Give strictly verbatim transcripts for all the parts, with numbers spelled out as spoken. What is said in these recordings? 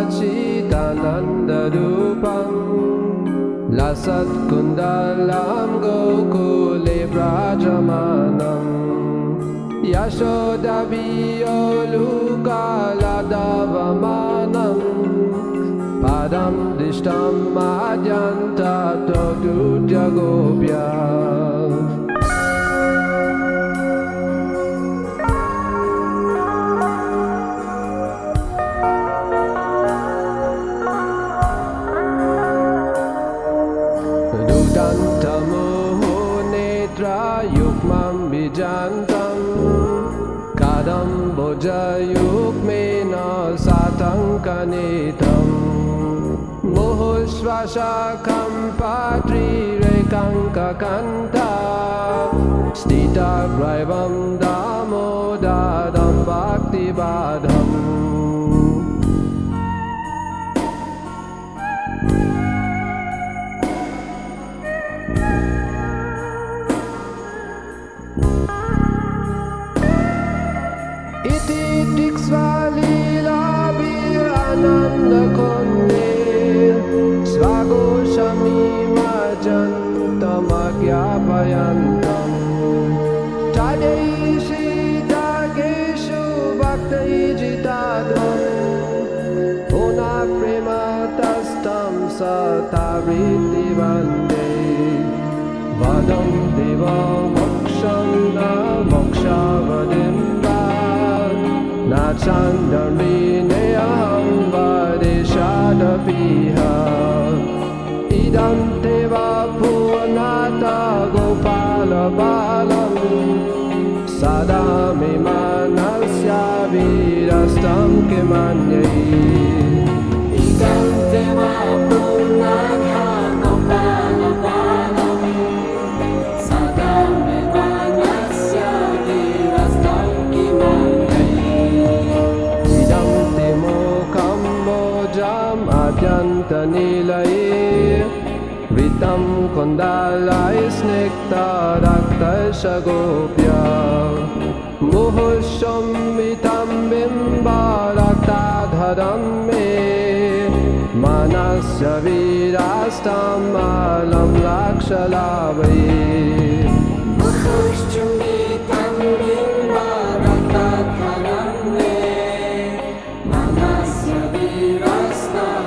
Sachidanandarupam Lasat Kundalam Gokule Brajamanam Yashodaviolukaladavamanam Padam Dishtam Madhyanta Todudya Gopya Dudantamoho Netra Yukmam Bijantam Kadam Boja Yukmena Satankanitam Muhushvashakam Patri Rekanka Kanta Stita Braivam Damodadam Bhakti Badham Iti Diksvalila Ananda Konde Svagoshami Majantam Agyapayantam Tadeishi Dageshu Bhaktai Jitadvam Puna Prema Tastam Satavriti Vande Vadam Deva Moksham Na Mokshavadim Nachandamine aham vadeshadapiha Idam teva purnata gopala balam Sadami manasya virastam kimanyai Idam teva purnata gopala balam Sadami manasya virastam kimanyai Adyanta Nilaye Vitam Kondalai Snikta Rakta Shagopya Muhusham Vitam Bimba Rakta Dharam Me Manasya Virastam Alam Lakshalavai Muhusham Vitam Bimba Rakta Dharam Me Manasya Virastam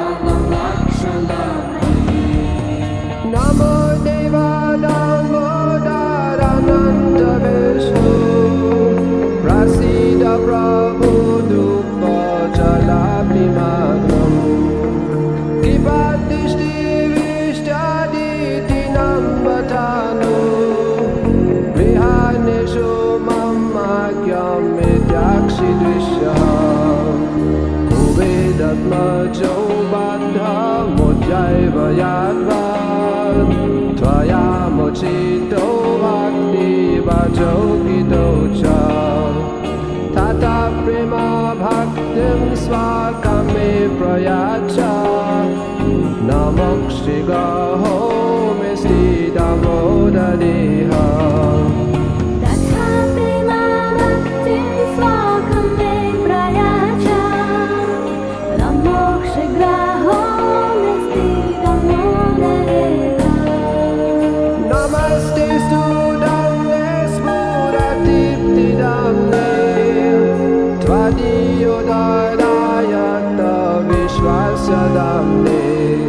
Namo Deva Damodarananda Vishnu Prasida Prabhu Dukha Jalabhimagnam Kipatishti Vishtaditi Nambatanu Vihaneshu Mamakyam Midyaksi Drishyam Kuvedatma Jobandha Mujjaiva Yadva Tvaya Mochito Bhakti Bhajokito Cha Tata Prema Bhaktim Svakame Prayacha Namokshigaho Misti Damodadeha Tvadiyodayata Vishwasadamne